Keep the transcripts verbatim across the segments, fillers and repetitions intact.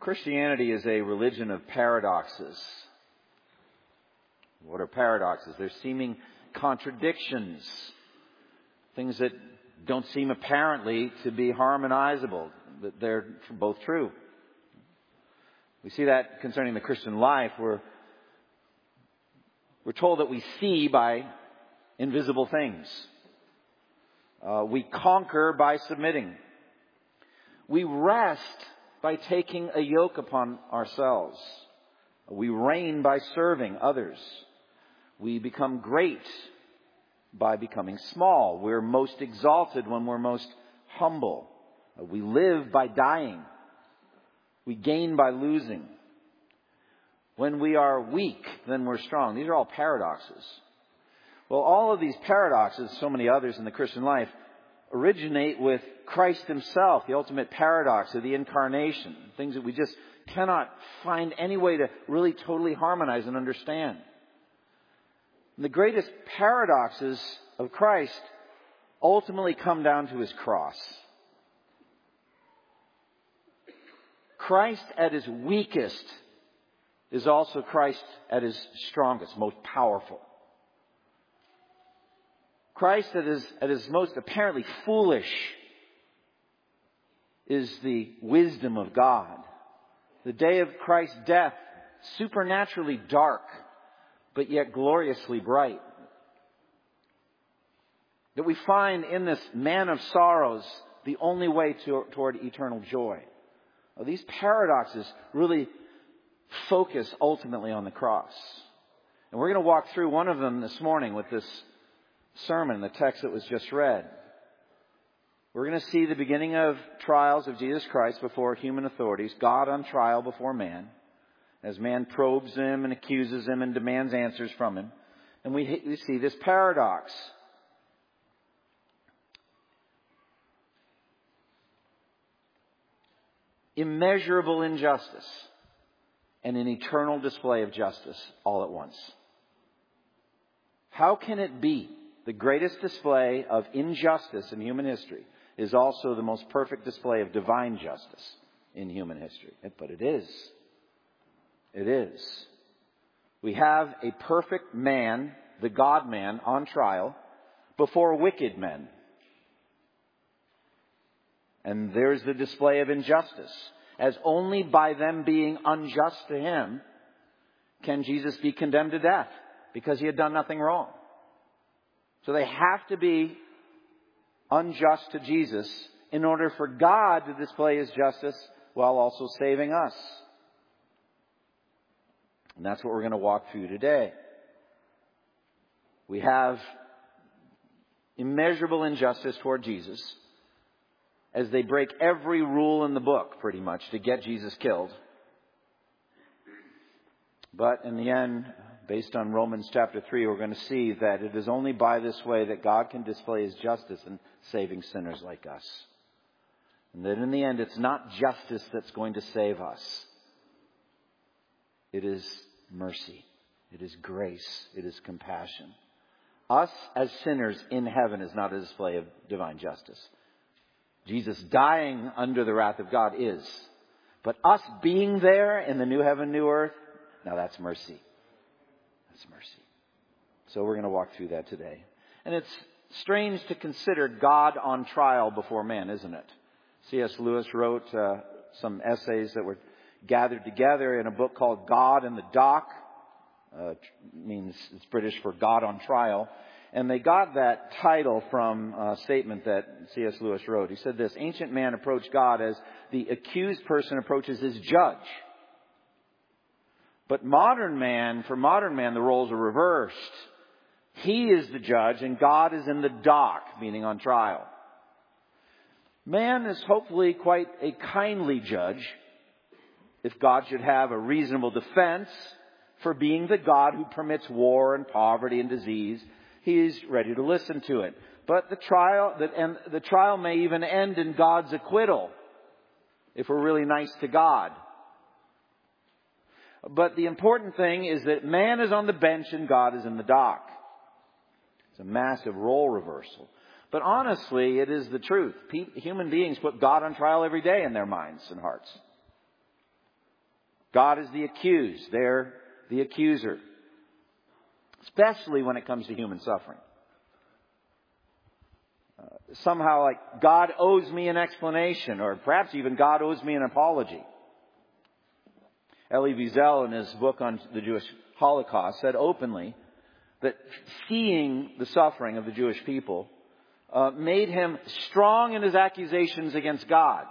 Christianity is a religion of paradoxes. What are paradoxes? They're seeming contradictions. Things that don't seem apparently to be harmonizable. But they're both true. We see that concerning the Christian life. We're, we're told that we see by invisible things. Uh, we conquer by submitting. We rest by taking a yoke upon ourselves. We reign by serving others. We become great by becoming small. We're most exalted when we're most humble. We live by dying. We gain by losing. When we are weak, then we're strong. These are all paradoxes. Well, all of these paradoxes, so many others in the Christian life, originate with Christ himself, the ultimate paradox of the incarnation. Things that we just cannot find any way to really totally harmonize and understand. And the greatest paradoxes of Christ ultimately come down to his cross. Christ at his weakest is also Christ at his strongest, most powerful. Christ at his, at his most apparently foolish is the wisdom of God. The day of Christ's death, supernaturally dark, but yet gloriously bright. That we find in this man of sorrows the only way to, toward eternal joy. Well, these paradoxes really focus ultimately on the cross. And we're going to walk through one of them this morning with this sermon, the text that was just read. We're going to see the beginning of trials of Jesus Christ before human authorities, God on trial before man, as man probes him and accuses him and demands answers from him. And we, we see this paradox. Immeasurable injustice and an eternal display of justice all at once. How can it be the greatest display of injustice in human history is also the most perfect display of divine justice in human history? But it is. It is. We have a perfect man, the God-man, on trial before wicked men. And there's the display of injustice. As only by them being unjust to him can Jesus be condemned to death, because he had done nothing wrong. So they have to be unjust to Jesus in order for God to display his justice while also saving us. And that's what we're going to walk through today. We have immeasurable injustice toward Jesus as they break every rule in the book, pretty much, to get Jesus killed. But in the end, based on Romans chapter three, we're going to see that it is only by this way that God can display his justice in saving sinners like us. And that in the end, it's not justice that's going to save us. It is mercy. It is grace. It is compassion. Us as sinners in heaven is not a display of divine justice. Jesus dying under the wrath of God is. But us being there in the new heaven, new earth, now that's mercy. That's mercy. So we're going to walk through that today. And it's strange to consider God on trial before man, isn't it? C S Lewis wrote uh, some essays that were gathered together in a book called God in the Dock. Uh, means it's British for God on Trial. And they got that title from a statement that C S Lewis wrote. He said this: ancient man approached God as the accused person approaches his judge. But modern man, for modern man, the roles are reversed. He is the judge and God is in the dock, meaning on trial. Man is hopefully quite a kindly judge, if God should have a reasonable defense for being the God who permits war and poverty and disease. He's ready to listen to it. But the trial, that and the trial may even end in God's acquittal, if we're really nice to God. But the important thing is that man is on the bench and God is in the dock. It's a massive role reversal. But honestly, it is the truth. Human beings put God on trial every day in their minds and hearts. God is the accused. They're the accuser. Especially when it comes to human suffering. Uh, somehow like God owes me an explanation, or perhaps even God owes me an apology. Elie Wiesel, in his book on the Jewish Holocaust, said openly that seeing the suffering of the Jewish people uh, made him strong in his accusations against God.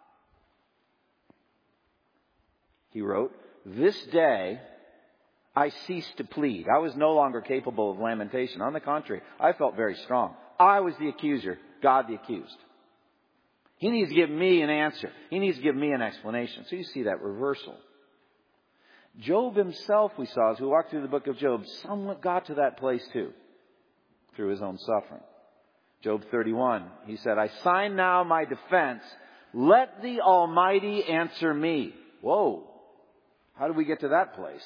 He wrote, "This day I ceased to plead. I was no longer capable of lamentation. On the contrary, I felt very strong. I was the accuser, God the accused. He needs to give me an answer. He needs to give me an explanation." So you see that reversal. Job himself, we saw as we walked through the book of Job, somewhat got to that place too, through his own suffering. Job thirty-one, he said, "I sign now my defense. Let the Almighty answer me." Whoa. How did we get to that place?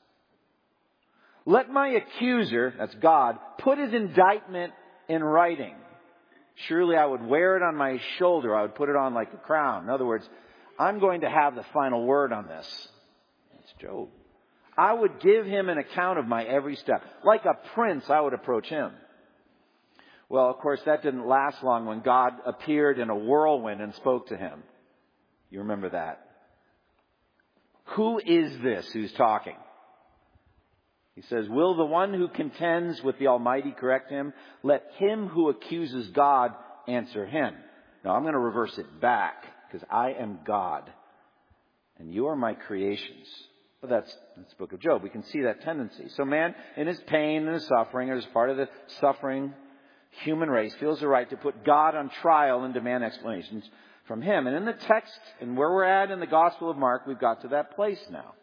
"Let my accuser," that's God, "put his indictment in writing. Surely I would wear it on my shoulder. I would put it on like a crown." In other words, I'm going to have the final word on this. That's Job. "I would give him an account of my every step. Like a prince, I would approach him." Well, of course, that didn't last long when God appeared in a whirlwind and spoke to him. You remember that. Who is this who's talking? He says, "Will the one who contends with the Almighty correct him? Let him who accuses God answer him." Now, I'm going to reverse it back, because I am God, and you are my creations. But that's, that's the book of Job. We can see that tendency. So man, in his pain and his suffering, as part of the suffering human race, feels the right to put God on trial and demand explanations from him. And in the text, and where we're at in the Gospel of Mark, we've got to that place now.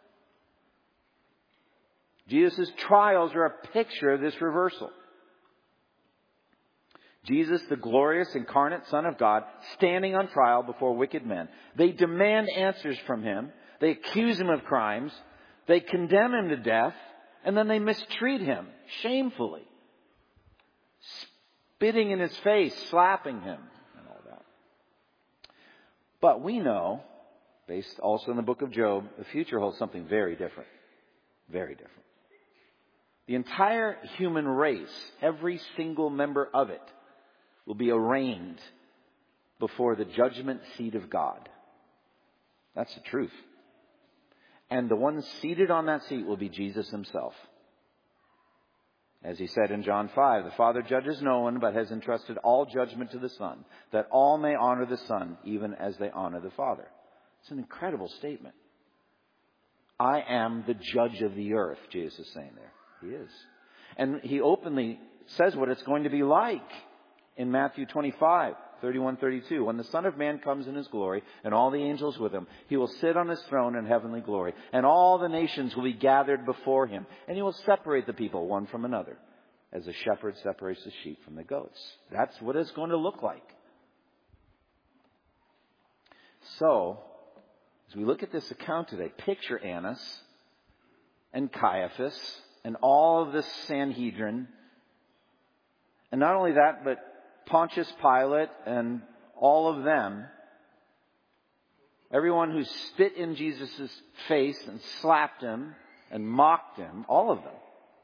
Jesus' trials are a picture of this reversal. Jesus, the glorious incarnate Son of God, standing on trial before wicked men. They demand answers from him. They accuse him of crimes. They condemn him to death. And then they mistreat him shamefully. Spitting in his face, slapping him, and all that. But we know, based also in the book of Job, the future holds something very different. Very different. The entire human race, every single member of it, will be arraigned before the judgment seat of God. That's the truth. And the one seated on that seat will be Jesus himself. As he said in John five, "The Father judges no one, but has entrusted all judgment to the Son, that all may honor the Son, even as they honor the Father." It's an incredible statement. I am the judge of the earth, Jesus is saying there. He is. And he openly says what it's going to be like in Matthew twenty-five, thirty-one, thirty-two. "When the Son of Man comes in his glory and all the angels with him, he will sit on his throne in heavenly glory. And all the nations will be gathered before him. And he will separate the people one from another, as a shepherd separates the sheep from the goats." That's what it's going to look like. So, as we look at this account today, picture Annas and Caiaphas and all of this Sanhedrin. And not only that, but Pontius Pilate and all of them. Everyone who spit in Jesus' face and slapped him and mocked him. All of them.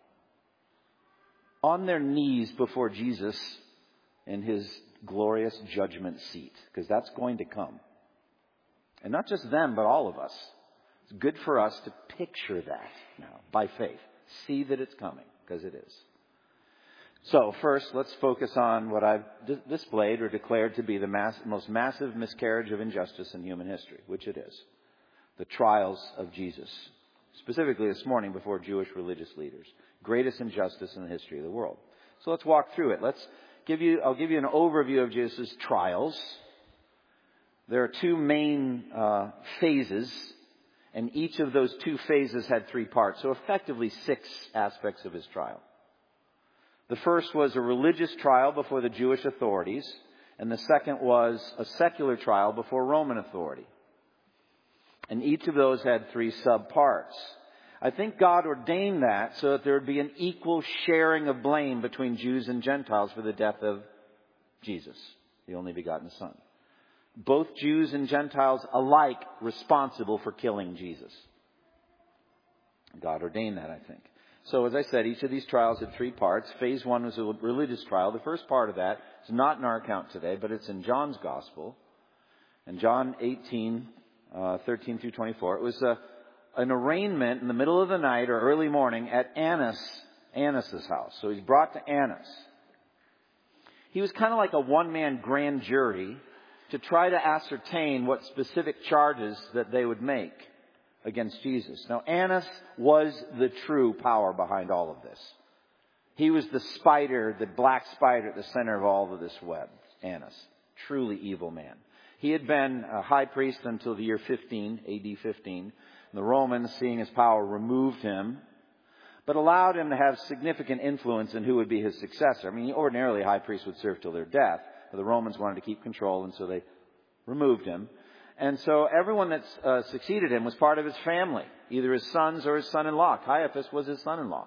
On their knees before Jesus in his glorious judgment seat. Because that's going to come. And not just them, but all of us. It's good for us to picture that now by faith. See that it's coming, because it is. So first, let's focus on what I've d- displayed or declared to be the mass- most massive miscarriage of injustice in human history, which it is. The trials of Jesus. Specifically this morning before Jewish religious leaders. Greatest injustice in the history of the world. So let's walk through it. Let's give you, I'll give you an overview of Jesus' trials. There are two main uh, phases. And each of those two phases had three parts. So effectively six aspects of his trial. The first was a religious trial before the Jewish authorities. And the second was a secular trial before Roman authority. And each of those had three subparts. I think God ordained that so that there would be an equal sharing of blame between Jews and Gentiles for the death of Jesus, the only begotten Son. Both Jews and Gentiles alike responsible for killing Jesus. God ordained that, I think. So as I said, each of these trials had three parts. Phase one was a religious trial. The first part of that is not in our account today, but it's in John's Gospel. In John eighteen, uh, thirteen through twenty-four, it was a, an arraignment in the middle of the night or early morning at Annas, Annas' house. So he's brought to Annas. He was kind of like a one-man grand jury to try to ascertain what specific charges that they would make against Jesus. Now, Annas was the true power behind all of this. He was the spider, the black spider at the center of all of this web. Annas, truly evil man. He had been a high priest until the year fifteen, A D fifteen. The Romans, seeing his power, removed him, but allowed him to have significant influence in who would be his successor. I mean, ordinarily, high priests would serve till their death, but the Romans wanted to keep control, and so they removed him. And so everyone that uh, succeeded him was part of his family, either his sons or his son-in-law. Caiaphas was his son-in-law.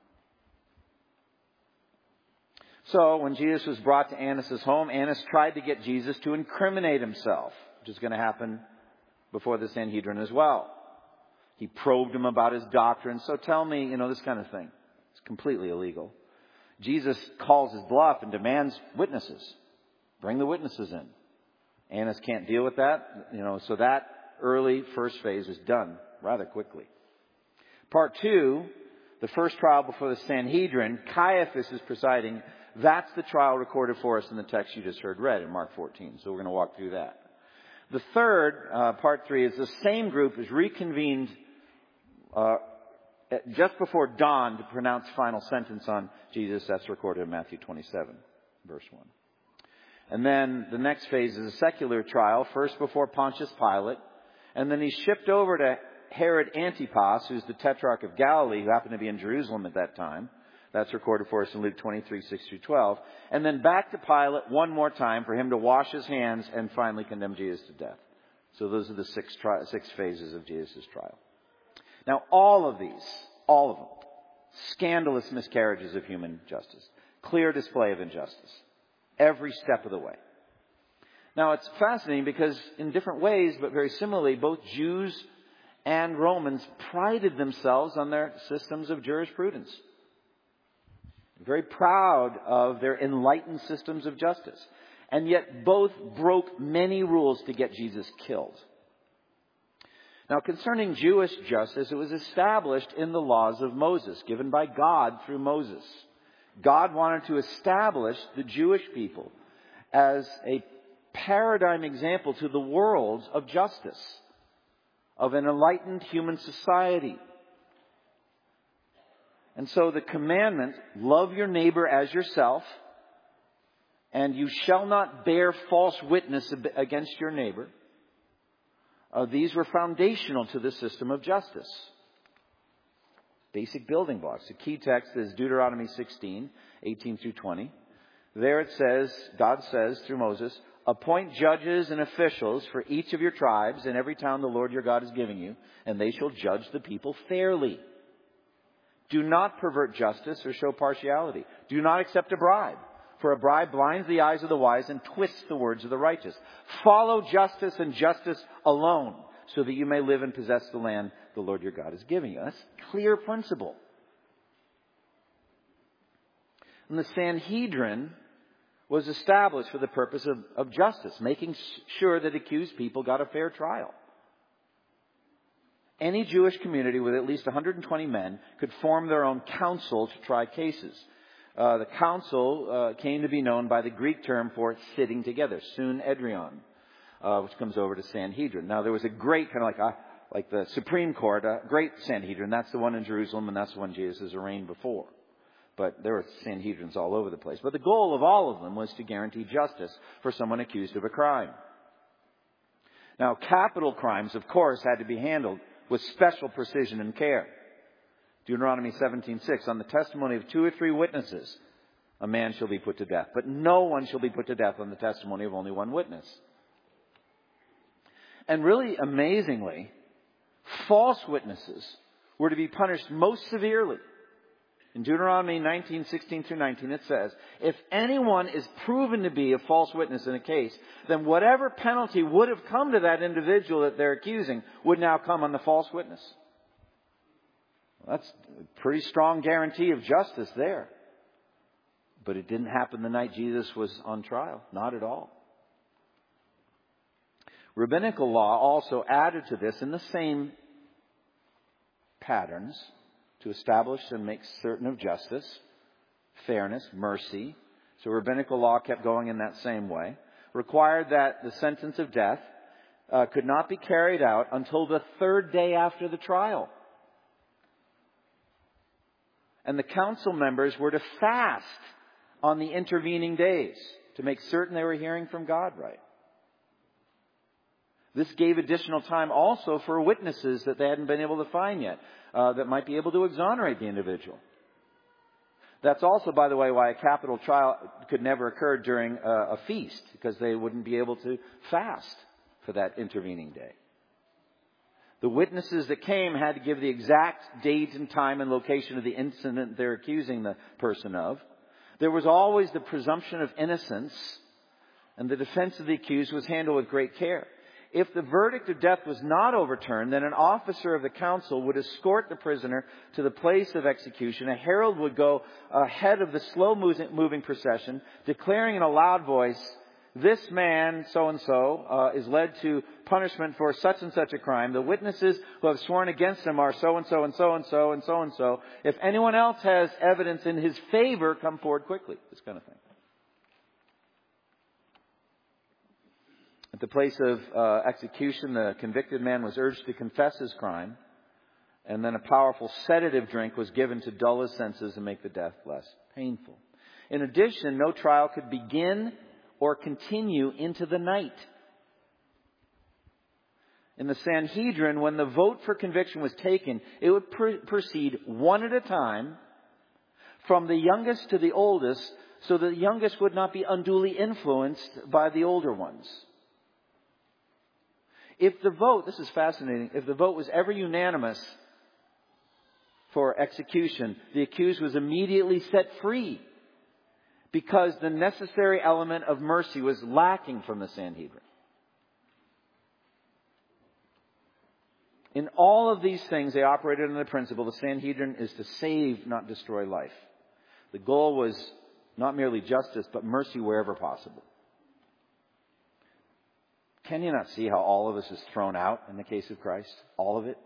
So when Jesus was brought to Annas' home, Annas tried to get Jesus to incriminate himself, which is going to happen before the Sanhedrin as well. He probed him about his doctrine. So tell me, you know, this kind of thing. It's completely illegal. Jesus calls his bluff and demands witnesses. Bring the witnesses in. Annas can't deal with that, you know, so that early first phase is done rather quickly. Part two, the first trial before the Sanhedrin, Caiaphas is presiding. That's the trial recorded for us in the text you just heard read in Mark fourteen. So we're going to walk through that. The third, uh, part three, is the same group is reconvened uh, just before dawn to pronounce final sentence on Jesus. That's recorded in Matthew twenty-seven, verse one. And then the next phase is a secular trial, first before Pontius Pilate, and then he's shipped over to Herod Antipas, who's the Tetrarch of Galilee, who happened to be in Jerusalem at that time. That's recorded for us in Luke twenty-three, six through twelve. And then back to Pilate one more time for him to wash his hands and finally condemn Jesus to death. So those are the six, tri- six phases of Jesus' trial. Now, all of these, all of them, scandalous miscarriages of human justice, clear display of injustice. Every step of the way. Now, it's fascinating because in different ways, but very similarly, both Jews and Romans prided themselves on their systems of jurisprudence. Very proud of their enlightened systems of justice. And yet both broke many rules to get Jesus killed. Now, concerning Jewish justice, it was established in the laws of Moses, given by God through Moses. God wanted to establish the Jewish people as a paradigm example to the world of justice, of an enlightened human society. And so the commandment, love your neighbor as yourself, and you shall not bear false witness against your neighbor, uh, these were foundational to the system of justice. Basic building blocks. The key text is Deuteronomy sixteen, eighteen through twenty. There it says, God says through Moses, appoint judges and officials for each of your tribes in every town the Lord your God is giving you, and they shall judge the people fairly. Do not pervert justice or show partiality. Do not accept a bribe, for a bribe blinds the eyes of the wise and twists the words of the righteous. Follow justice and justice alone, so that you may live and possess the land the Lord your God is giving you. That's a clear principle. And the Sanhedrin was established for the purpose of, of justice, making sure that accused people got a fair trial. Any Jewish community with at least one hundred twenty men could form their own council to try cases. Uh, the council uh, came to be known by the Greek term for sitting together, Sunedrion, uh, which comes over to Sanhedrin. Now, there was a great kind of like a, like the Supreme Court, a great Sanhedrin. That's the one in Jerusalem, and that's the one Jesus has arraigned before. But there were Sanhedrins all over the place. But the goal of all of them was to guarantee justice for someone accused of a crime. Now, capital crimes, of course, had to be handled with special precision and care. Deuteronomy seventeen six, on the testimony of two or three witnesses, a man shall be put to death. But no one shall be put to death on the testimony of only one witness. And really amazingly, false witnesses were to be punished most severely. In Deuteronomy nineteen sixteen through nineteen, it says, if anyone is proven to be a false witness in a case, then whatever penalty would have come to that individual that they're accusing would now come on the false witness. That's a pretty strong guarantee of justice there. But it didn't happen the night Jesus was on trial. Not at all. Rabbinical law also added to this in the same patterns to establish and make certain of justice, fairness, mercy. So rabbinical law kept going in that same way. Required that the sentence of death uh, could not be carried out until the third day after the trial. And the council members were to fast on the intervening days to make certain they were hearing from God right. This gave additional time also for witnesses that they hadn't been able to find yet, uh, that might be able to exonerate the individual. That's also, by the way, why a capital trial could never occur during a, a feast, because they wouldn't be able to fast for that intervening day. The witnesses that came had to give the exact date and time and location of the incident they're accusing the person of. There was always the presumption of innocence, and the defense of the accused was handled with great care. If the verdict of death was not overturned, then an officer of the council would escort the prisoner to the place of execution. A herald would go ahead of the slow-moving procession, declaring in a loud voice, "This man, so-and-so, uh, is led to punishment for such and such a crime. The witnesses who have sworn against him are so-and-so and so-and-so and so-and-so. If anyone else has evidence in his favor, come forward quickly." This kind of thing. At the place of uh, execution, the convicted man was urged to confess his crime, and then a powerful sedative drink was given to dull his senses and make the death less painful. In addition, no trial could begin or continue into the night. In the Sanhedrin, when the vote for conviction was taken, it would pr- proceed one at a time from the youngest to the oldest, so the youngest would not be unduly influenced by the older ones. If the vote, this is fascinating, if the vote was ever unanimous for execution, the accused was immediately set free because the necessary element of mercy was lacking from the Sanhedrin. In all of these things, they operated under the principle the Sanhedrin is to save, not destroy life. The goal was not merely justice, but mercy wherever possible. Can you not see how all of this is thrown out in the case of Christ? All of it?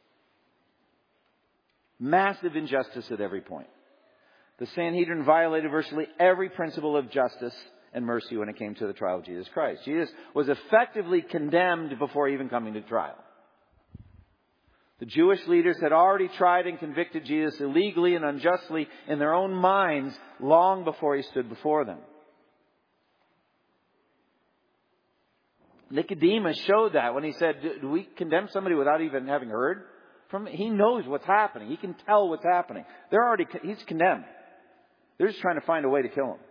Massive injustice at every point. The Sanhedrin violated virtually every principle of justice and mercy when it came to the trial of Jesus Christ. Jesus was effectively condemned before even coming to trial. The Jewish leaders had already tried and convicted Jesus illegally and unjustly in their own minds long before he stood before them. Nicodemus showed that when he said, do we condemn somebody without even having heard from him? He knows what's happening. He can tell what's happening. They're already, he's condemned. They're just trying to find a way to kill him.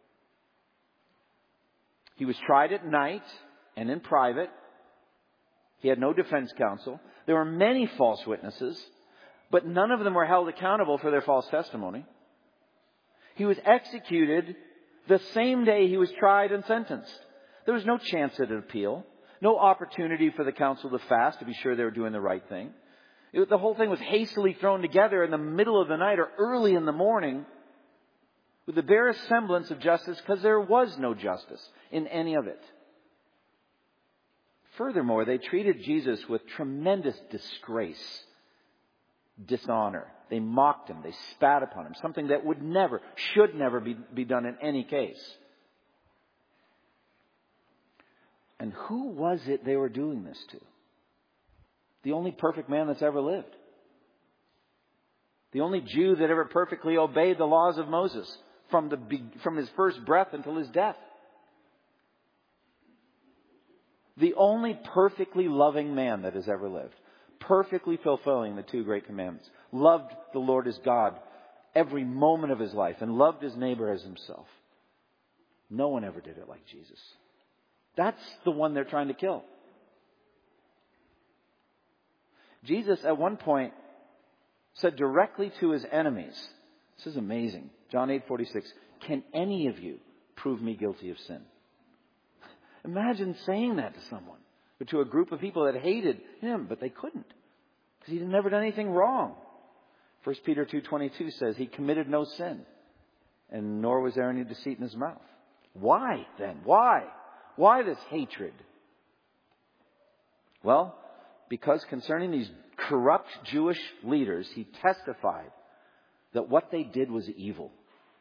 He was tried at night and in private. He had no defense counsel. There were many false witnesses, but none of them were held accountable for their false testimony. He was executed the same day he was tried and sentenced. There was no chance at an appeal, no opportunity for the council to fast to be sure they were doing the right thing. It, the whole thing was hastily thrown together in the middle of the night or early in the morning with the barest semblance of justice, because there was no justice in any of it. Furthermore, they treated Jesus with tremendous disgrace, dishonor. They mocked him. They spat upon him, something that would never, should never be, be done in any case. And who was it they were doing this to? The only perfect man that's ever lived. The only Jew that ever perfectly obeyed the laws of Moses from the from his first breath until his death. The only perfectly loving man that has ever lived. Perfectly fulfilling the two great commandments. Loved the Lord as God every moment of his life and loved his neighbor as himself. No one ever did it like Jesus. That's the one they're trying to kill. Jesus at one point said directly to his enemies, this is amazing, John eight forty-six, "Can any of you prove me guilty of sin?" Imagine saying that to someone, but to a group of people that hated him, but they couldn't, because he'd never done anything wrong. First Peter two twenty-two says he committed no sin, and nor was there any deceit in his mouth. Why then? Why? Why this hatred? Well, because concerning these corrupt Jewish leaders, he testified that what they did was evil.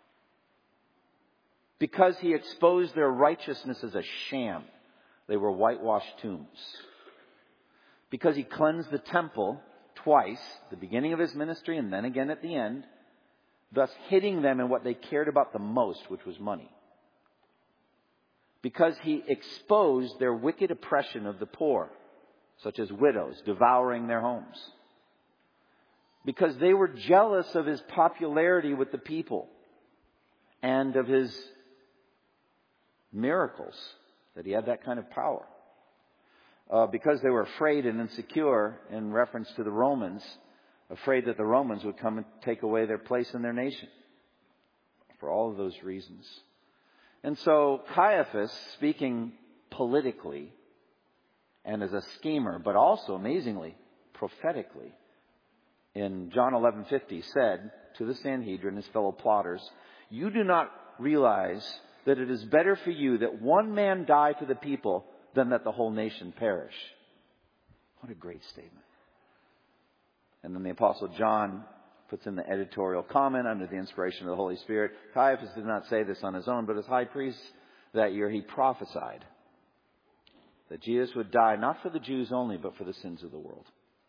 Because he exposed their righteousness as a sham. They were whitewashed tombs. Because he cleansed the temple twice, the beginning of his ministry and then again at the end, thus hitting them in what they cared about the most, which was money. Because he exposed their wicked oppression of the poor, such as widows, devouring their homes. Because they were jealous of his popularity with the people and of his miracles, that he had that kind of power. Uh, because they were afraid and insecure in reference to the Romans, afraid that the Romans would come and take away their place in their nation. For all of those reasons. And so Caiaphas, speaking politically and as a schemer, but also amazingly prophetically, in John eleven fifty said to the Sanhedrin, his fellow plotters, "You do not realize that it is better for you that one man die for the people than that the whole nation perish." What a great statement. And then the Apostle John puts in the editorial comment under the inspiration of the Holy Spirit. Caiaphas did not say this on his own, but as high priest that year he prophesied that Jesus would die not for the Jews only, but for the sins of the world.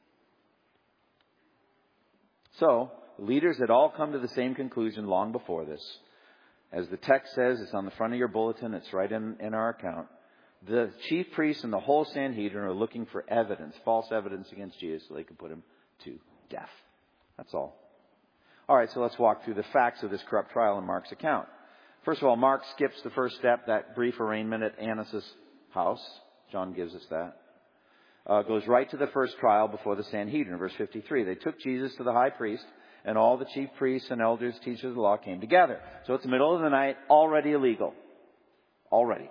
So, the leaders had all come to the same conclusion long before this. As the text says, it's on the front of your bulletin, it's right in, in our account. The chief priests and the whole Sanhedrin are looking for evidence, false evidence against Jesus, so they can put him to death. That's all. All right, so let's walk through the facts of this corrupt trial in Mark's account. First of all, Mark skips the first step, that brief arraignment at Annas' house. John gives us that. Uh, goes right to the first trial before the Sanhedrin. Verse fifty-three, they took Jesus to the high priest, and all the chief priests and elders, teachers of the law, came together. So it's the middle of the night, already illegal. Already.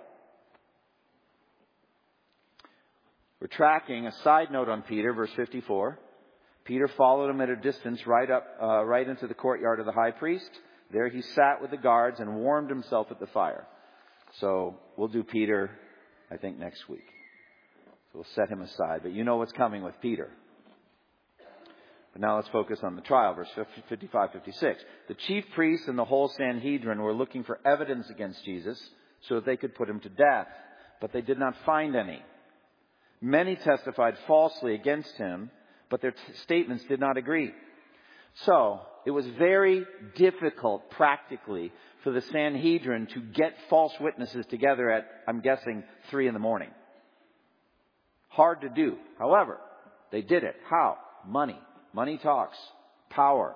We're tracking a side note on Peter, verse fifty-four. Peter followed him at a distance right up, uh, right into the courtyard of the high priest. There he sat with the guards and warmed himself at the fire. So we'll do Peter, I think, next week. So we'll set him aside. But you know what's coming with Peter. But now let's focus on the trial, verse fifty-five, fifty-six. The chief priests and the whole Sanhedrin were looking for evidence against Jesus so that they could put him to death. But they did not find any. Many testified falsely against him, but their t- statements did not agree. So, it was very difficult, practically, for the Sanhedrin to get false witnesses together at, I'm guessing, three in the morning. Hard to do. However, they did it. How? Money. Money talks. Power.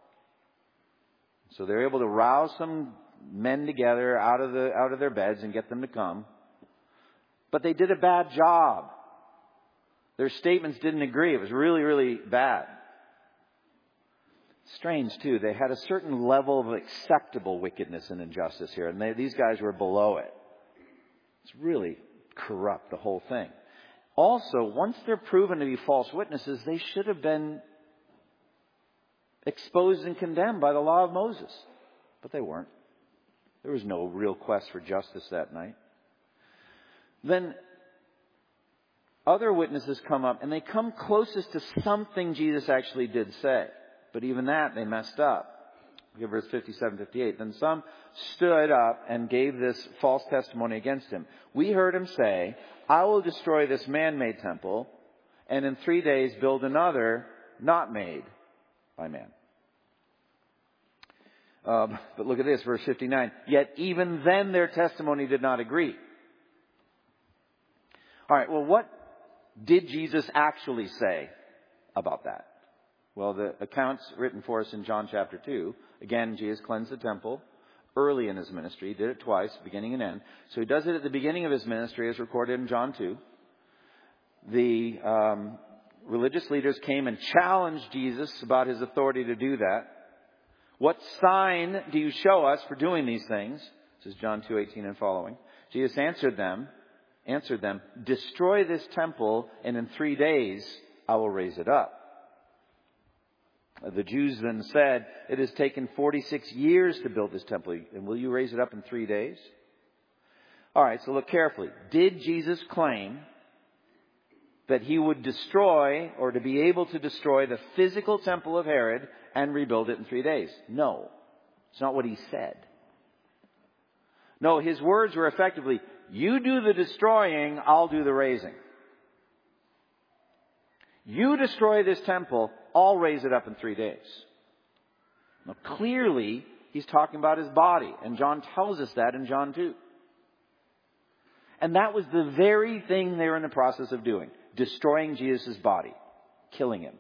So they're able to rouse some men together out of the out of their beds and get them to come. But they did a bad job. Their statements didn't agree. It was really, really bad. Strange, too. They had a certain level of acceptable wickedness and injustice here. And they, these guys were below it. It's really corrupt, the whole thing. Also, once they're proven to be false witnesses, they should have been exposed and condemned by the law of Moses. But they weren't. There was no real quest for justice that night. Then other witnesses come up, and they come closest to something Jesus actually did say. But even that, they messed up. Look at verse fifty-seven, fifty-eight. Then some stood up and gave this false testimony against him. We heard him say, "I will destroy this man-made temple, and in three days build another not made by man." Um, but look at this, verse fifty-nine. Yet even then their testimony did not agree. All right, well, what did Jesus actually say about that? Well, the account's written for us in John chapter two. Again, Jesus cleansed the temple early in his ministry. He did it twice, beginning and end. So he does it at the beginning of his ministry, as recorded in John two. The um, religious leaders came and challenged Jesus about his authority to do that. What sign do you show us for doing these things? This is John two eighteen and following. Jesus answered them, answered them, "Destroy this temple, and in three days I will raise it up." The Jews then said, "It has taken forty-six years to build this temple, and will you raise it up in three days?" All right, so look carefully. Did Jesus claim that he would destroy, or to be able to destroy, the physical temple of Herod and rebuild it in three days? No. It's not what he said. No, his words were effectively, you do the destroying, I'll do the raising. You destroy this temple, I'll raise it up in three days. Now clearly, he's talking about his body, and John tells us that in John two. And that was the very thing they were in the process of doing. Destroying Jesus' body. Killing him.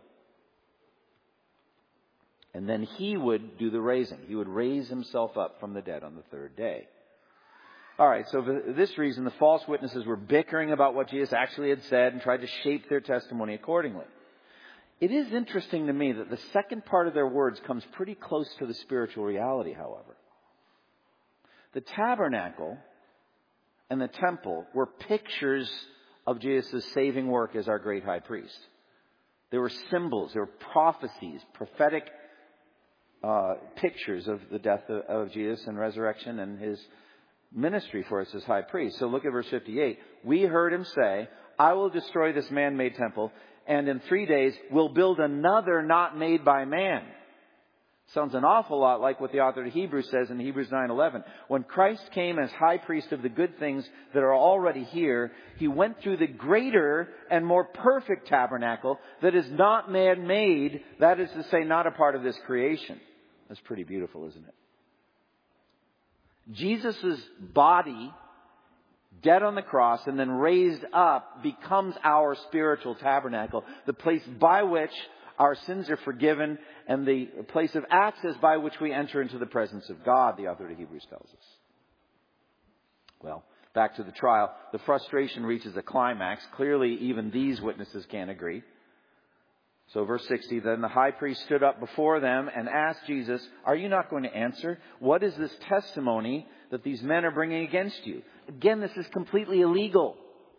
And then he would do the raising. He would raise himself up from the dead on the third day. Alright, so for this reason, the false witnesses were bickering about what Jesus actually had said and tried to shape their testimony accordingly. It is interesting to me that the second part of their words comes pretty close to the spiritual reality, however. The tabernacle and the temple were pictures of Jesus' saving work as our great high priest. They were symbols, they were prophecies, prophetic uh, pictures of the death of, of Jesus and resurrection and his ministry for us as high priest. So look at verse fifty-eight. We heard him say, I will destroy this man-made temple, and in three days will build another not made by man. Sounds an awful lot like what the author of Hebrews says in Hebrews nine eleven. When Christ came as high priest of the good things that are already here, he went through the greater and more perfect tabernacle that is not man-made, that is to say, not a part of this creation. That's pretty beautiful, isn't it? Jesus' body, dead on the cross and then raised up, becomes our spiritual tabernacle, the place by which our sins are forgiven and the place of access by which we enter into the presence of God, the author of Hebrews tells us. Well, back to the trial. The frustration reaches a climax. Clearly, even these witnesses can't agree. So verse sixty, then the high priest stood up before them and asked Jesus, are you not going to answer? What is this testimony that these men are bringing against you? Again, this is completely illegal.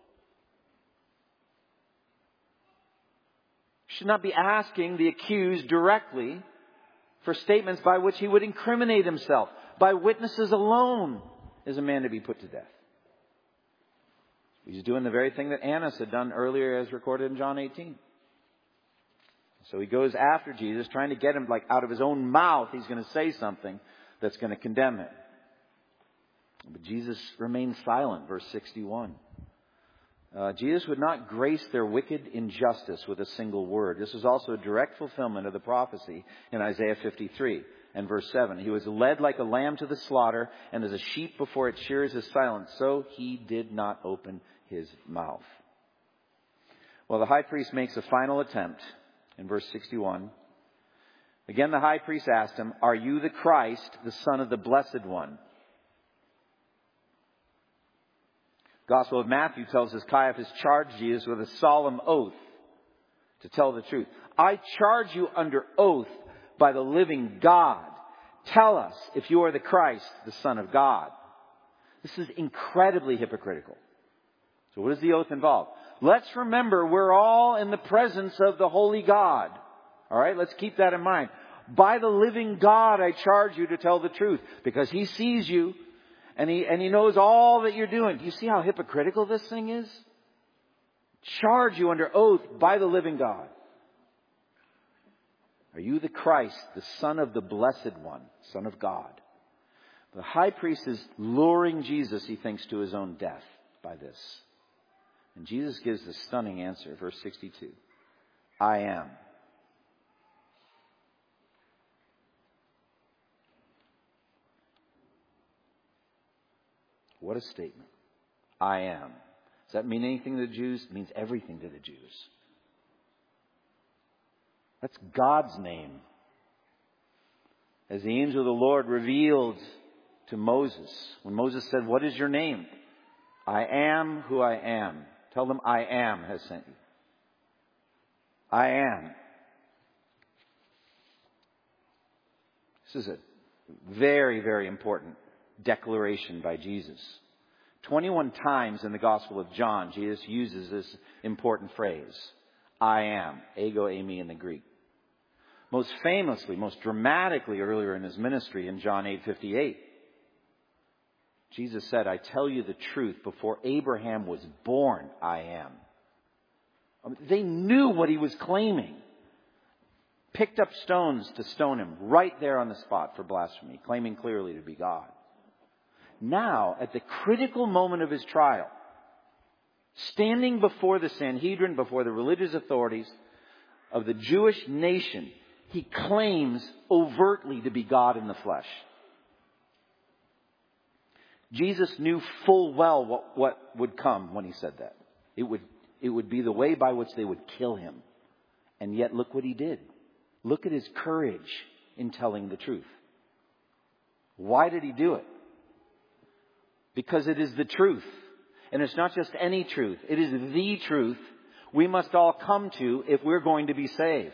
Should not be asking the accused directly for statements by which he would incriminate himself. By witnesses alone is a man to be put to death. He's doing the very thing that Annas had done earlier as recorded in John eighteen. So he goes after Jesus, trying to get him, like out of his own mouth, he's going to say something that's going to condemn him. But Jesus remains silent, verse sixty-one. Uh, Jesus would not grace their wicked injustice with a single word. This was also a direct fulfillment of the prophecy in Isaiah fifty-three and verse seven. He was led like a lamb to the slaughter, and as a sheep before its shearers is silent, so he did not open his mouth. Well, the high priest makes a final attempt in verse sixty-one. Again, the high priest asked him, are you the Christ, the Son of the Blessed One? Gospel of Matthew tells us Caiaphas charged Jesus with a solemn oath to tell the truth. I charge you under oath by the living God. Tell us if you are the Christ, the Son of God. This is incredibly hypocritical. So what does the oath involve? Let's remember we're all in the presence of the holy God. All right, let's keep that in mind. By the living God, I charge you to tell the truth because he sees you. And he, and he knows all that you're doing. Do you see how hypocritical this thing is? Charge you under oath by the living God. Are you the Christ, the Son of the Blessed One, Son of God? The high priest is luring Jesus, he thinks, to his own death by this. And Jesus gives the stunning answer, verse sixty-two. I am. What a statement. I am. Does that mean anything to the Jews? It means everything to the Jews. That's God's name. As the angel of the Lord revealed to Moses, when Moses said, what is your name? I am who I am. Tell them I am has sent you. I am. This is a very, very important declaration by Jesus. twenty-one times in the Gospel of John, Jesus uses this important phrase. I am. Ego, eimi in the Greek. Most famously, most dramatically earlier in his ministry in John eight fifty-eight. Jesus said, I tell you the truth, before Abraham was born, I am. I mean, they knew what he was claiming. Picked up stones to stone him right there on the spot for blasphemy, claiming clearly to be God. Now, at the critical moment of his trial, standing before the Sanhedrin, before the religious authorities of the Jewish nation, he claims overtly to be God in the flesh. Jesus knew full well what, what would come when he said that. It would, it would be the way by which they would kill him. And yet look what he did. Look at his courage in telling the truth. Why did he do it? Because it is the truth. And it's not just any truth. It is the truth we must all come to if we're going to be saved.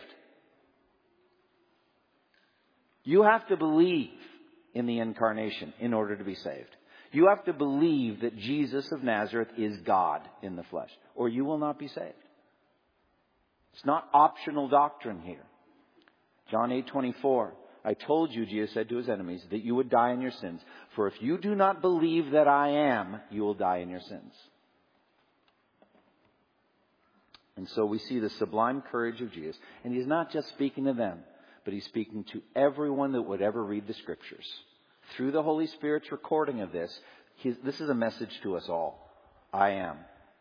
You have to believe in the incarnation in order to be saved. You have to believe that Jesus of Nazareth is God in the flesh, or you will not be saved. It's not optional doctrine here. John eight twenty-four. I told you, Jesus said to his enemies, that you would die in your sins. For if you do not believe that I am, you will die in your sins. And so we see the sublime courage of Jesus. And he's not just speaking to them, but he's speaking to everyone that would ever read the Scriptures. Through the Holy Spirit's recording of this, his, this is a message to us all. I am.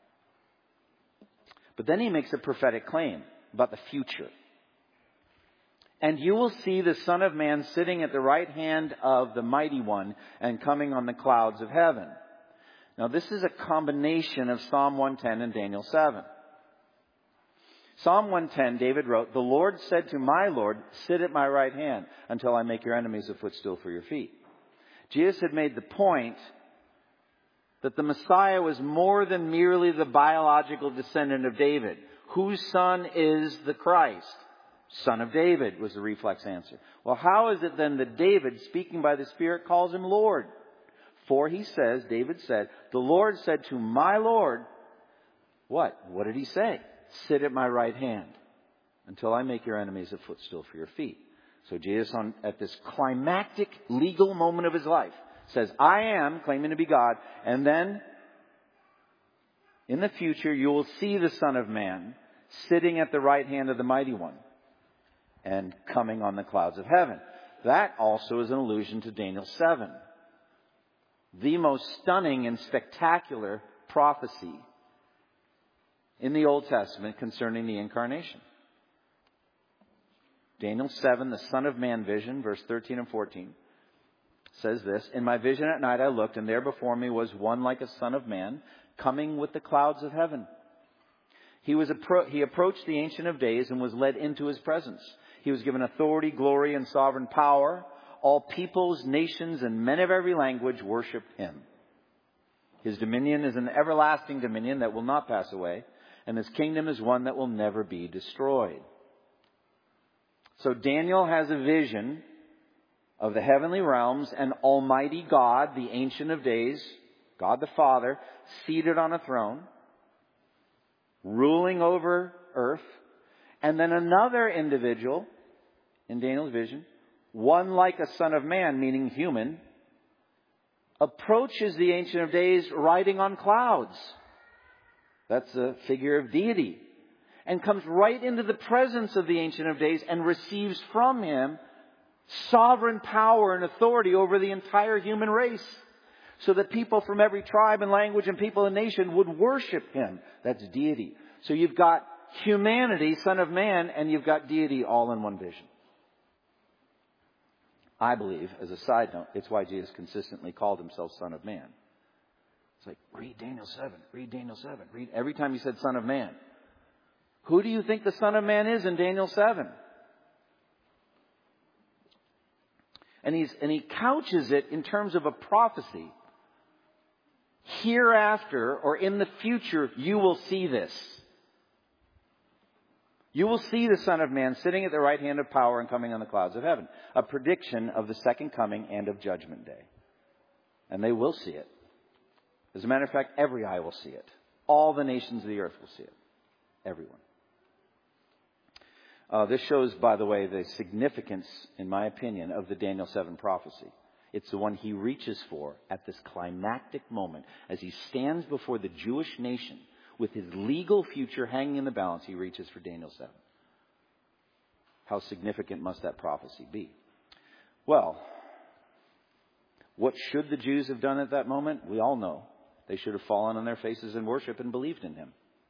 But then he makes a prophetic claim about the future. And you will see the Son of Man sitting at the right hand of the Mighty One and coming on the clouds of heaven. Now this is a combination of Psalm one ten and Daniel seven. Psalm one ten, David wrote, the Lord said to my Lord, sit at my right hand until I make your enemies a footstool for your feet. Jesus had made the point that the Messiah was more than merely the biological descendant of David. Whose son is the Christ? Son of David was the reflex answer. Well, how is it then that David, speaking by the Spirit, calls him Lord? For he says, David said, the Lord said to my Lord, what? What did he say? Sit at my right hand until I make your enemies a footstool for your feet. So Jesus, on, at this climactic legal moment of his life, says, I am, claiming to be God, and then in the future you will see the Son of Man sitting at the right hand of the Mighty One and coming on the clouds of heaven. That also is an allusion to Daniel seven. The most stunning and spectacular prophecy in the Old Testament concerning the incarnation. Daniel seven, the Son of Man vision, verse thirteen and fourteen, says this, in my vision at night I looked, and there before me was one like a Son of Man, coming with the clouds of heaven. He was appro- he approached the Ancient of Days and was led into his presence. He was given authority, glory, and sovereign power. All peoples, nations, and men of every language worshipped him. His dominion is an everlasting dominion that will not pass away, and his kingdom is one that will never be destroyed. So Daniel has a vision of the heavenly realms and Almighty God, the Ancient of Days, God the Father, seated on a throne, ruling over earth. And then another individual in Daniel's vision, one like a Son of Man, meaning human, approaches the Ancient of Days riding on clouds. That's a figure of deity. And comes right into the presence of the Ancient of Days and receives from him sovereign power and authority over the entire human race. So that people from every tribe and language and people and nation would worship him. That's deity. So you've got humanity, Son of Man, and you've got deity all in one vision. I believe, as a side note, it's why Jesus consistently called himself Son of Man. It's like, read Daniel seven, read Daniel seven, read every time he said Son of Man. Who do you think the Son of Man is in Daniel seven? And he's and he couches it in terms of a prophecy. Hereafter, or in the future, you will see this. You will see the Son of Man sitting at the right hand of power and coming on the clouds of heaven. A prediction of the second coming and of Judgment Day. And they will see it. As a matter of fact, every eye will see it. All the nations of the earth will see it. Everyone. Uh, this shows, by the way, the significance, in my opinion, of the Daniel seven prophecy. It's the one he reaches for at this climactic moment. As he stands before the Jewish nation with his legal future hanging in the balance, he reaches for Daniel seven. How significant must that prophecy be? Well, what should the Jews have done at that moment? We all know. They should have fallen on their faces in worship and believed in him.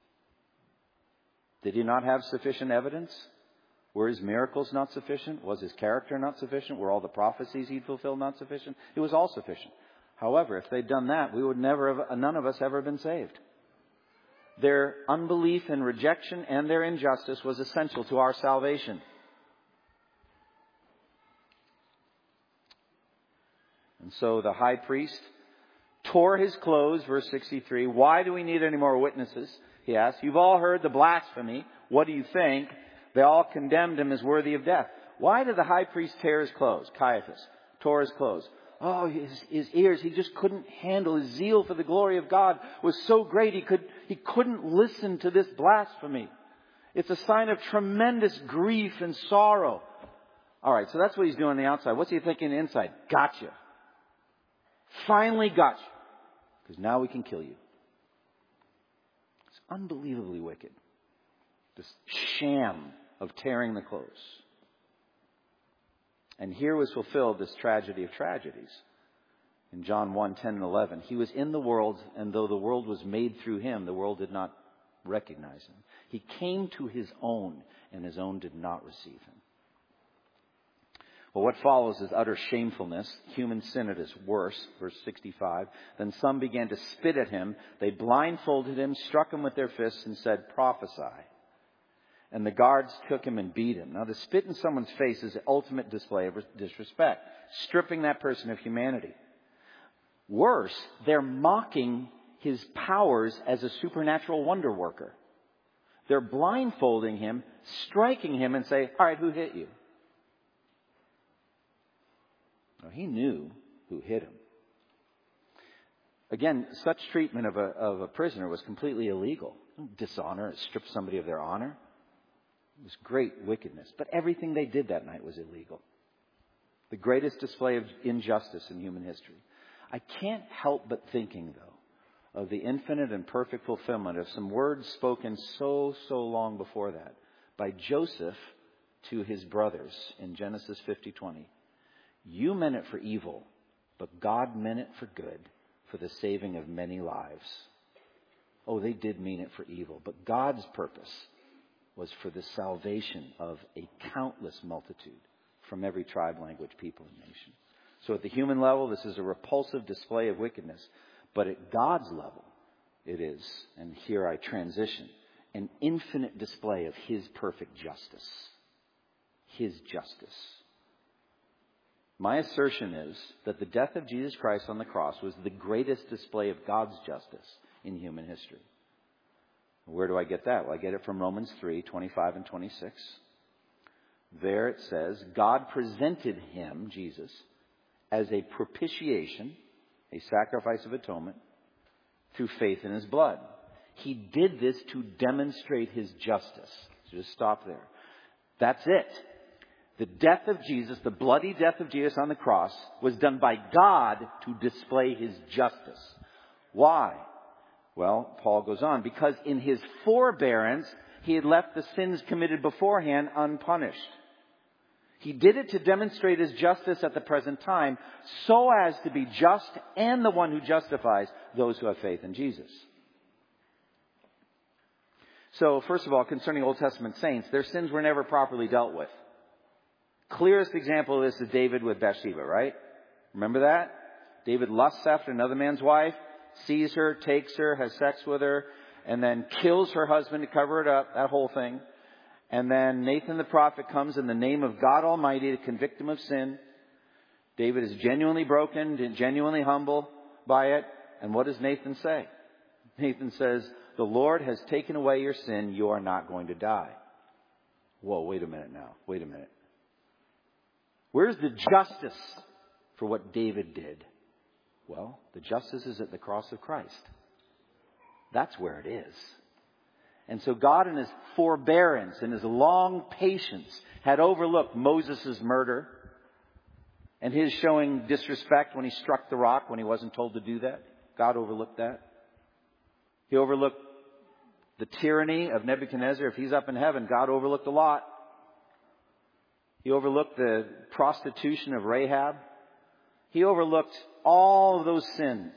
Did he not have sufficient evidence? Were his miracles not sufficient? Was his character not sufficient? Were all the prophecies he'd fulfilled not sufficient? It was all sufficient. However, if they'd done that, we would never have, none of us ever been saved. Their unbelief and rejection and their injustice was essential to our salvation. And so the high priest tore his clothes, verse sixty-three. Why do we need any more witnesses? He asked. You've all heard the blasphemy. What do you think? They all condemned him as worthy of death. Why did the high priest tear his clothes? Caiaphas tore his clothes. Oh, his, his ears, he just couldn't handle. His zeal for the glory of God was so great he could he couldn't listen to this blasphemy. It's a sign of tremendous grief and sorrow. All right, so that's what he's doing on the outside. What's he thinking inside? Gotcha. Finally got you. Because now we can kill you. It's unbelievably wicked. This sham of tearing the clothes. And here was fulfilled this tragedy of tragedies. In John one, ten and eleven. He was in the world, and though the world was made through him, the world did not recognize him. He came to his own, and his own did not receive him. Well, what follows is utter shamefulness. Human sin at its worst. Verse sixty-five. Then some began to spit at him. They blindfolded him, struck him with their fists, and said, prophesy. And the guards took him and beat him. Now, to spit in someone's face is the ultimate display of disrespect, stripping that person of humanity. Worse, they're mocking his powers as a supernatural wonder worker. They're blindfolding him, striking him, and say, all right, who hit you? Well, he knew who hit him. Again, such treatment of a, of a prisoner was completely illegal. Dishonor, strip somebody of their honor. It was great wickedness. But everything they did that night was illegal. The greatest display of injustice in human history. I can't help but thinking, though, of the infinite and perfect fulfillment of some words spoken so, so long before that by Joseph to his brothers in Genesis fifty twenty. You meant it for evil, but God meant it for good, for the saving of many lives. Oh, they did mean it for evil, but God's purpose was for the salvation of a countless multitude from every tribe, language, people, and nation. So at the human level, this is a repulsive display of wickedness. But at God's level, it is, and here I transition, an infinite display of His perfect justice. His justice. My assertion is that the death of Jesus Christ on the cross was the greatest display of God's justice in human history. Where do I get that? Well, I get it from Romans three, twenty-five and twenty-six. There it says, God presented Him, Jesus, as a propitiation, a sacrifice of atonement, through faith in His blood. He did this to demonstrate His justice. So just stop there. That's it. The death of Jesus, the bloody death of Jesus on the cross, was done by God to display His justice. Why? Well, Paul goes on, because in His forbearance, He had left the sins committed beforehand unpunished. He did it to demonstrate His justice at the present time, so as to be just and the one who justifies those who have faith in Jesus. So, first of all, concerning Old Testament saints, their sins were never properly dealt with. Clearest example of this is David with Bathsheba, right? Remember that? David lusts after another man's wife, sees her, takes her, has sex with her, and then kills her husband to cover it up, that whole thing. And then Nathan the prophet comes in the name of God Almighty to convict him of sin. David is genuinely broken, genuinely humble by it. And what does Nathan say? Nathan says, the Lord has taken away your sin. You are not going to die. Whoa, wait a minute now. Wait a minute. Where's the justice for what David did? Well, the justice is at the cross of Christ. That's where it is. And so God in his forbearance and his long patience had overlooked Moses' murder and his showing disrespect when he struck the rock when he wasn't told to do that. God overlooked that. He overlooked the tyranny of Nebuchadnezzar. If he's up in heaven, God overlooked a lot. He overlooked the prostitution of Rahab. He overlooked all of those sins.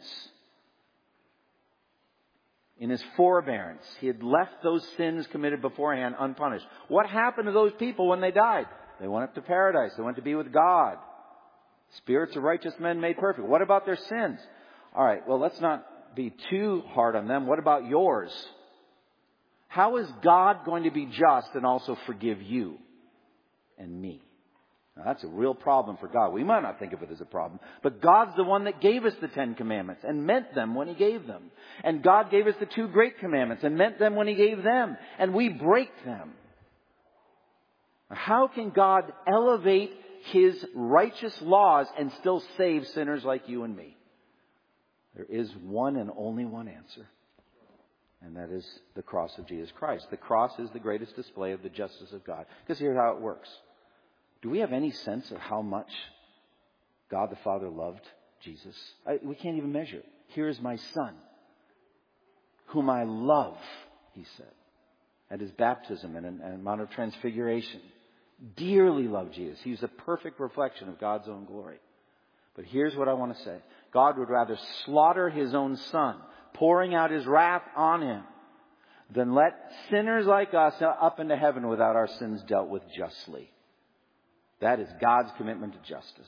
In his forbearance, he had left those sins committed beforehand unpunished. What happened to those people when they died? They went up to paradise. They went to be with God. Spirits of righteous men made perfect. What about their sins? All right, well, let's not be too hard on them. What about yours? How is God going to be just and also forgive you and me? Now, that's a real problem for God. We might not think of it as a problem, but God's the one that gave us the Ten Commandments and meant them when He gave them. And God gave us the two great commandments and meant them when He gave them. And we break them. How can God elevate His righteous laws and still save sinners like you and me? There is one and only one answer. And that is the cross of Jesus Christ. The cross is the greatest display of the justice of God. Because here's how it works. Do we have any sense of how much God the Father loved Jesus? I, we can't even measure it. Here is my Son, whom I love, He said, at His baptism and at Mount of Transfiguration. Dearly loved Jesus. He was a perfect reflection of God's own glory. But here's what I want to say. God would rather slaughter His own Son, pouring out His wrath on Him, than let sinners like us up into heaven without our sins dealt with justly. That is God's commitment to justice.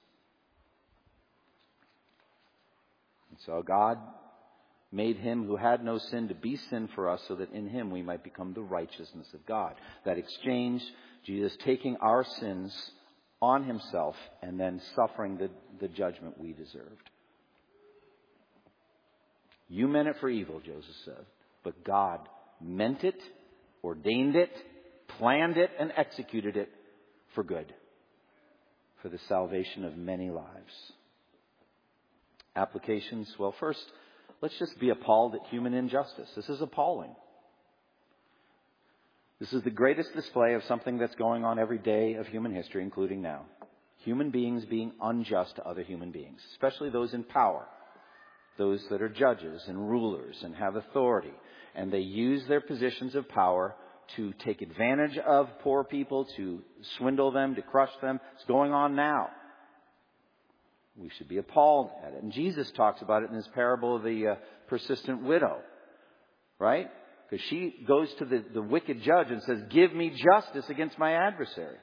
And so God made Him who had no sin to be sin for us so that in Him we might become the righteousness of God. That exchange, Jesus taking our sins on Himself and then suffering the, the judgment we deserved. You meant it for evil, Joseph said, but God meant it, ordained it, planned it, and executed it for good, for the salvation of many lives. Applications? Well, first, let's just be appalled at human injustice. This is appalling. This is the greatest display of something that's going on every day of human history, including now. Human beings being unjust to other human beings, especially those in power, those that are judges and rulers and have authority. And they use their positions of power to take advantage of poor people, to swindle them, to crush them. It's going on now. We should be appalled at it. And Jesus talks about it in His parable of the uh, persistent widow. Right? Because she goes to the, the wicked judge and says, give me justice against my adversary.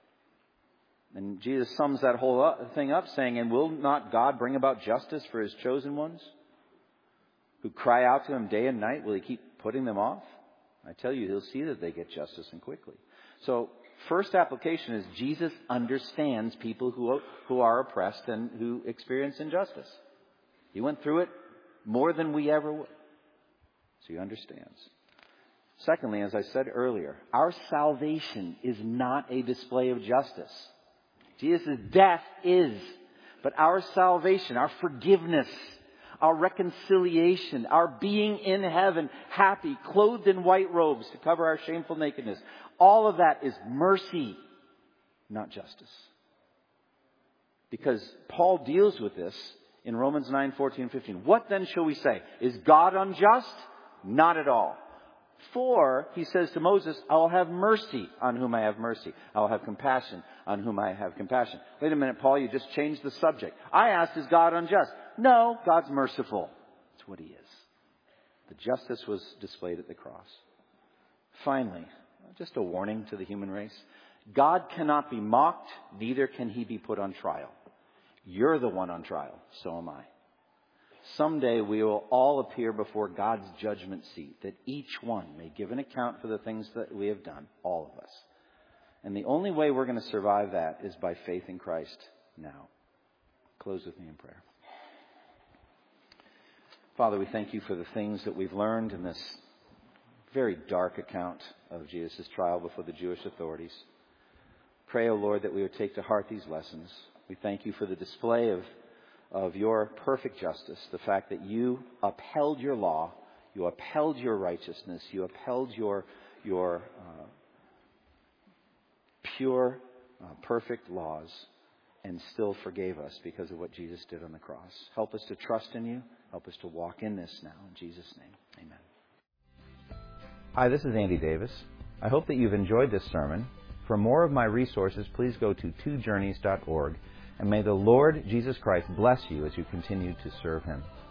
And Jesus sums that whole thing up saying, and will not God bring about justice for His chosen ones who cry out to Him day and night? Will He keep putting them off? I tell you, He'll see that they get justice and quickly. So first application is Jesus understands people who, who are oppressed and who experience injustice. He went through it more than we ever would. So He understands. Secondly, as I said earlier, our salvation is not a display of justice. Jesus' death is. But our salvation, our forgiveness, our reconciliation, our being in heaven, happy, clothed in white robes to cover our shameful nakedness, all of that is mercy, not justice. Because Paul deals with this in Romans nine, fourteen, fifteen. What then shall we say? Is God unjust? Not at all. For, he says to Moses, I will have mercy on whom I have mercy. I will have compassion on whom I have compassion. Wait a minute, Paul, you just changed the subject. I asked, is God unjust? No, God's merciful. That's what He is. The justice was displayed at the cross. Finally, just a warning to the human race. God cannot be mocked, neither can He be put on trial. You're the one on trial, so am I. Someday we will all appear before God's judgment seat, that each one may give an account for the things that we have done, all of us. And the only way we're going to survive that is by faith in Christ now. Close with me in prayer. Father, we thank You for the things that we've learned in this very dark account of Jesus' trial before the Jewish authorities. Pray, O Lord, that we would take to heart these lessons. We thank You for the display of of Your perfect justice, the fact that You upheld Your law, You upheld your righteousness. You upheld your, your uh, pure, uh, perfect laws, and still forgave us because of what Jesus did on the cross. Help us to trust in you. Help us to walk in this now. In Jesus' name, amen. Hi, this is Andy Davis. I hope that you've enjoyed this sermon. For more of my resources, please go to two journeys dot org. And may the Lord Jesus Christ bless you as you continue to serve Him.